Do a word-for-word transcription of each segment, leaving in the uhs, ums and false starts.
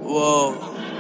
واو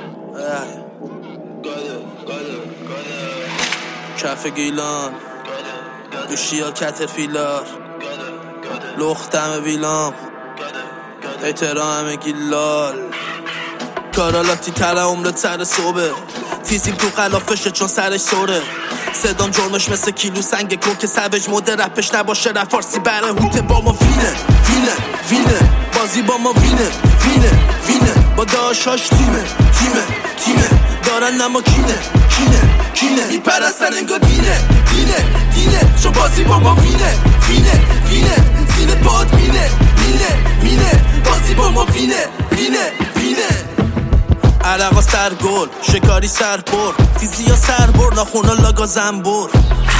کف گیلان دوشی ها کترفیلار لختم ویلام احترام گیلال کارالاتی تره عمرت سر صبح فیزیم تو خلافشه چون سرش سوره صدام جرمش مثل کیلو سنگ کن که سوج مده رپش نباشه رپ فارسی بره هوته با ما وینه وینه وینه بازی با ما وینه وینه وینه با داشاش تیمه تیمه تیمه دارن نما کینه کینه کینه میپرستن انگار دینه دینه دینه چون بازی با ما وینه وینه وینه زیر پاد مینه مینه مینه بازی با ما وینه وینه وینه عرقا سرگل شکاری سرپر فیزیا سربر ناخونا لاگا زنبور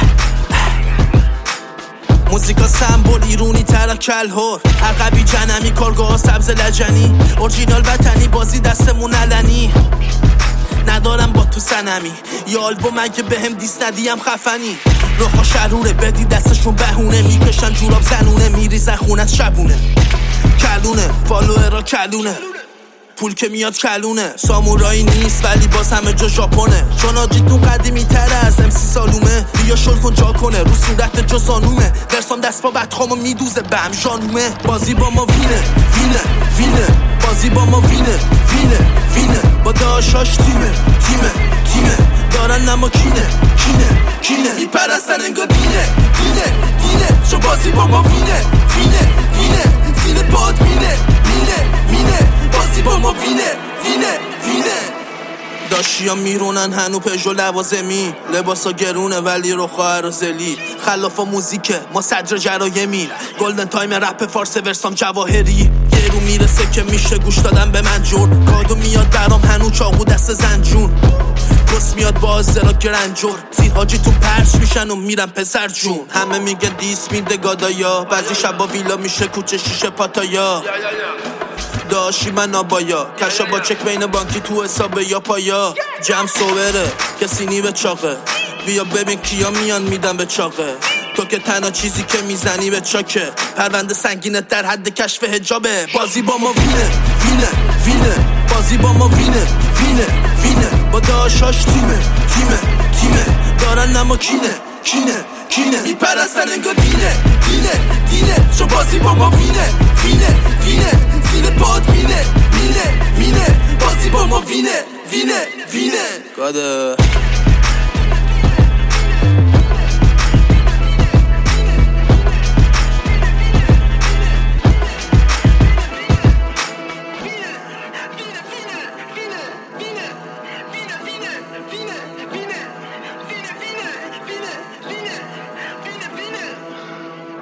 موزیکا سمبول ایرونی تر کلهور عقبی جنمی کارگاه سبز لجنی اورجینال وطنی بازی دستمون علنی ندارم با تو سنمی یا آلبوم اگه بهم دیس ندیم خفنی روخا شروره بدی دستشون بهونه میکشن جوراب زنونه میریزن خونت شبونه کلونه فالوئرا کلونه پول که میاد کلونه سامورایی نیست ولی باز همه جا ژاپنه چون آجیتون قدیمی تره از امسی سالومه بیا شل کن جا کنه رو صورت جا زانومه درسام دست با بدخامو میدوزه بهم ژانومه بازی با ما وینه وینه وینه بازی با ما وینه وینه وینه با داشاش تیمه تیمه تیمه دارن نما کینه کینه کینه میپرستن انگار دینه دینه دینه چون بازی با ما وینه وینه وینه زیر پاد مینه مینه مینه بازی با ما وینه وینه وینه داشتی ها میرونن هنو پژو لوازمی لباسا گرونه ولی رو خواهر زلی خلافا موزیکه ما صدر جرایمی گلدن تایم رپ فارس ورسام جواهری یه رو میرسه که میشه گوش دادن به من جور کادو میاد برام هنو چاقو دست زنجون گس میاد باز زرا گرنجور زیر حاجی تو پرش میشن و میرن پسر جون همه میگن دیس میده گادایا بعضی شبا ویلا میشه کوچه شیشه پاتایا داشی من آبایا کشا با چک بین بانکی تو حسابه یا پایا جم سوبره کسی نی به چاقه بیا ببین کیا میان میدن به چاقه تو که تنها چیزی که میزنی به چاکه پرونده سنگینت در حد کشف حجابه بازی با ما وینه وینه وینه بازی با ما وینه وینه وینه با داشاش تیمه تیمه تیمه دارن نما کینه کینه کینه میپرستن انگار دینه دینه دینه چون بازی با ما وینه وینه وینه زیر پاد مینه مینه مینه بازی با ما وینه وینه وینه گاده